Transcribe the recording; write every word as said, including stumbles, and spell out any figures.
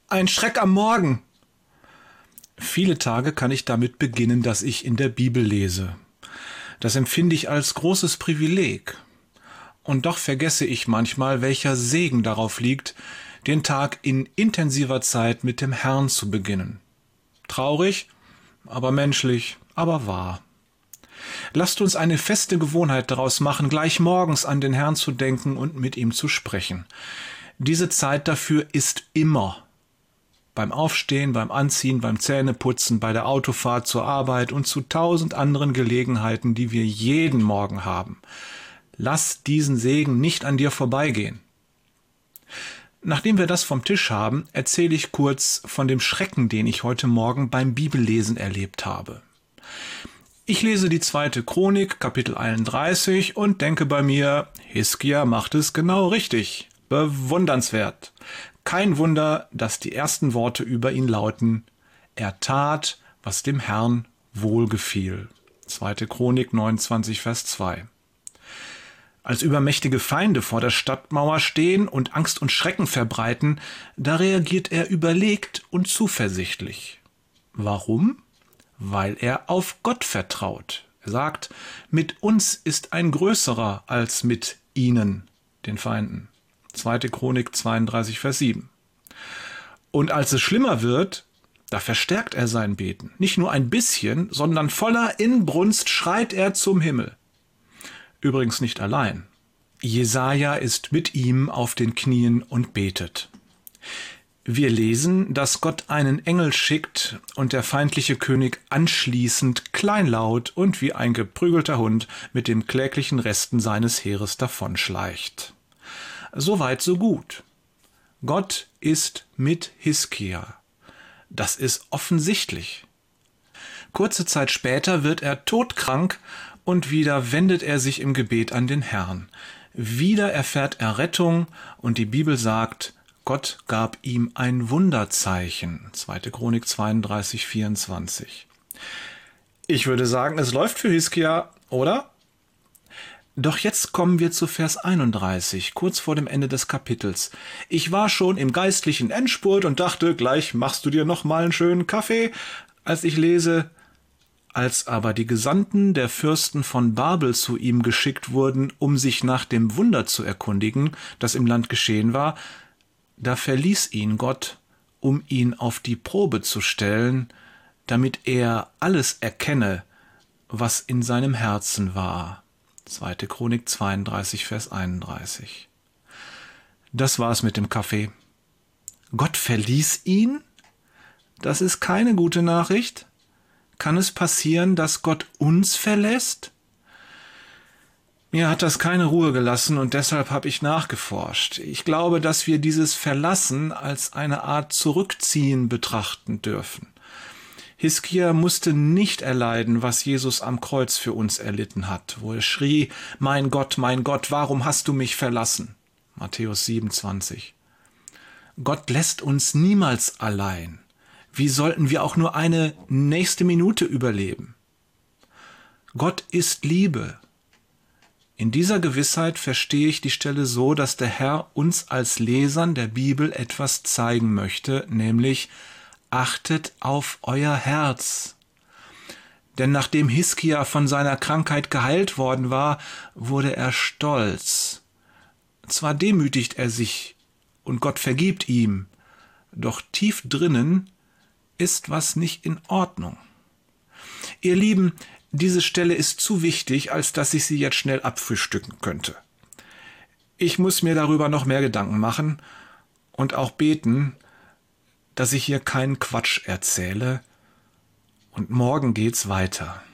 ein Schreck am Morgen. Viele Tage kann ich damit beginnen, dass ich in der Bibel lese. Das empfinde ich als großes Privileg. Und doch vergesse ich manchmal, welcher Segen darauf liegt, den Tag in intensiver Zeit mit dem Herrn zu beginnen. Traurig, aber menschlich, aber wahr. Lasst uns eine feste Gewohnheit daraus machen, gleich morgens an den Herrn zu denken und mit ihm zu sprechen. Diese Zeit dafür ist immer. Beim Aufstehen, beim Anziehen, beim Zähneputzen, bei der Autofahrt zur Arbeit und zu tausend anderen Gelegenheiten, die wir jeden Morgen haben. Lass diesen Segen nicht an dir vorbeigehen. Nachdem wir das vom Tisch haben, erzähle ich kurz von dem Schrecken, den ich heute Morgen beim Bibellesen erlebt habe. Ich lese die zweite Chronik, Kapitel einunddreißig, und denke bei mir, Hiskia macht es genau richtig. Bewundernswert. Kein Wunder, dass die ersten Worte über ihn lauten, er tat, was dem Herrn wohlgefiel. zweite Chronik neunundzwanzig, Vers zwei. Als übermächtige Feinde vor der Stadtmauer stehen und Angst und Schrecken verbreiten, da reagiert er überlegt und zuversichtlich. Warum? Weil er auf Gott vertraut. Er sagt, mit uns ist ein Größerer als mit ihnen, den Feinden. zweite Chronik zweiunddreißig, Vers sieben. Und als es schlimmer wird, da verstärkt er sein Beten. Nicht nur ein bisschen, sondern voller Inbrunst schreit er zum Himmel. Übrigens nicht allein. Jesaja ist mit ihm auf den Knien und betet. Wir lesen, dass Gott einen Engel schickt und der feindliche König anschließend kleinlaut und wie ein geprügelter Hund mit den kläglichen Resten seines Heeres davonschleicht. Soweit, so gut. Gott ist mit Hiskia. Das ist offensichtlich. Kurze Zeit später wird er todkrank und wieder wendet er sich im Gebet an den Herrn. Wieder erfährt er Rettung und die Bibel sagt, Gott gab ihm ein Wunderzeichen. zweite Chronik zweiunddreißig, vierundzwanzig. Ich würde sagen, es läuft für Hiskia, oder? Doch jetzt kommen wir zu Vers einunddreißig, kurz vor dem Ende des Kapitels. Ich war schon im geistlichen Endspurt und dachte, gleich machst du dir noch mal einen schönen Kaffee, als ich lese, als aber die Gesandten der Fürsten von Babel zu ihm geschickt wurden, um sich nach dem Wunder zu erkundigen, das im Land geschehen war, da verließ ihn Gott, um ihn auf die Probe zu stellen, damit er alles erkenne, was in seinem Herzen war. zweite Chronik zweiunddreißig, Vers einunddreißig. Das war's mit dem Kaffee. Gott verließ ihn? Das ist keine gute Nachricht. Kann es passieren, dass Gott uns verlässt? Mir hat das keine Ruhe gelassen und deshalb habe ich nachgeforscht. Ich glaube, dass wir dieses Verlassen als eine Art Zurückziehen betrachten dürfen. Hiskia musste nicht erleiden, was Jesus am Kreuz für uns erlitten hat, wo er schrie, mein Gott, mein Gott, warum hast du mich verlassen? Matthäus siebenundzwanzig. Gott lässt uns niemals allein. Wie sollten wir auch nur eine nächste Minute überleben? Gott ist Liebe. In dieser Gewissheit verstehe ich die Stelle so, dass der Herr uns als Lesern der Bibel etwas zeigen möchte, nämlich achtet auf euer Herz. Denn nachdem Hiskia von seiner Krankheit geheilt worden war, wurde er stolz. Zwar demütigt er sich und Gott vergibt ihm, doch tief drinnen ist was nicht in Ordnung. Ihr Lieben, diese Stelle ist zu wichtig, als dass ich sie jetzt schnell abfrühstücken könnte. Ich muss mir darüber noch mehr Gedanken machen und auch beten, dass ich hier keinen Quatsch erzähle. Und morgen geht's weiter.